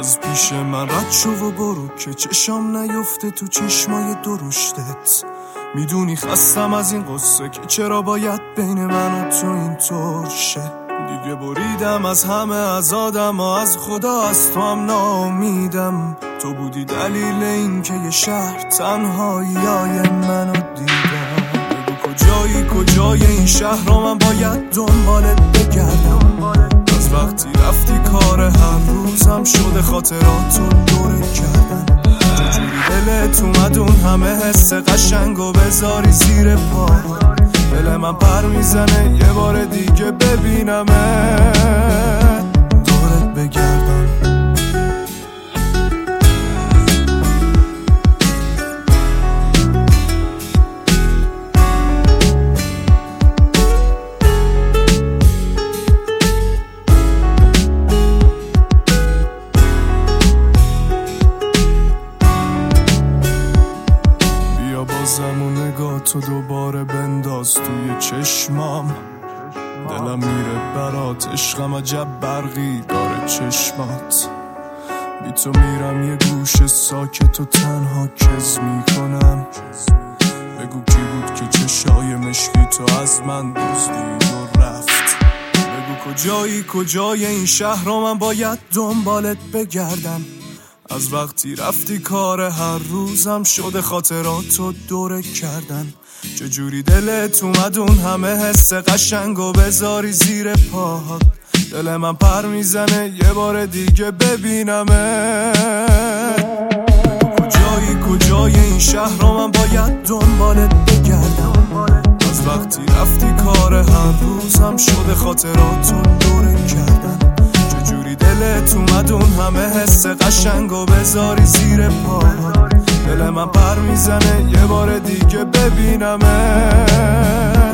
از پیش من رد شو و برو که چشام نیفته تو چشمای درشتت. میدونی خستم از این قصه که چرا باید بین من و تو اینطور شه. دیگه بریدم از همه، از آدم و از خدا، از تو هم ناامیدم. تو بودی دلیل این که یه شهر تنهاییای منو دیدم. بگو کجای این شهر رو من باید دنبالت بگردم. از وقتی رفتی کار هر روزم شده خاطراتو دوره کردن. چجوری دلت اومد اون همه حس قشنگو بذاری زیر پا. دل من پر میزنه یه بار دیگه ببینمت، دورت بگردم. بازم نگاه تو دوباره بنداز توی چشمام. دلم میره برات، عشقم عجب برقی داره چشمات. بی تو میرم یه گوشه ساکت و تنها کز میکنم. بگو کی بود که چشای مشکی تو از من دزدید و رفت. بگو کجای این شهر رو من باید دنبالت بگردم. از وقتی رفتی کار هر روزم شده خاطراتو دوره کردن. چجوری دلت اومد اون همه حس قشنگو بذاری زیر پاهات. دل من پر میزنه یه بار دیگه ببینمت. کجای این شهر رو من باید دنبالت بگردم. از وقتی رفتی کار هر روزم شده خاطراتو دوره کردن. چجوری دلت اومد اون همه حس قشنگو بذاری زیر پاهات. دل من پر میزنه یه بار دیگه ببینمت.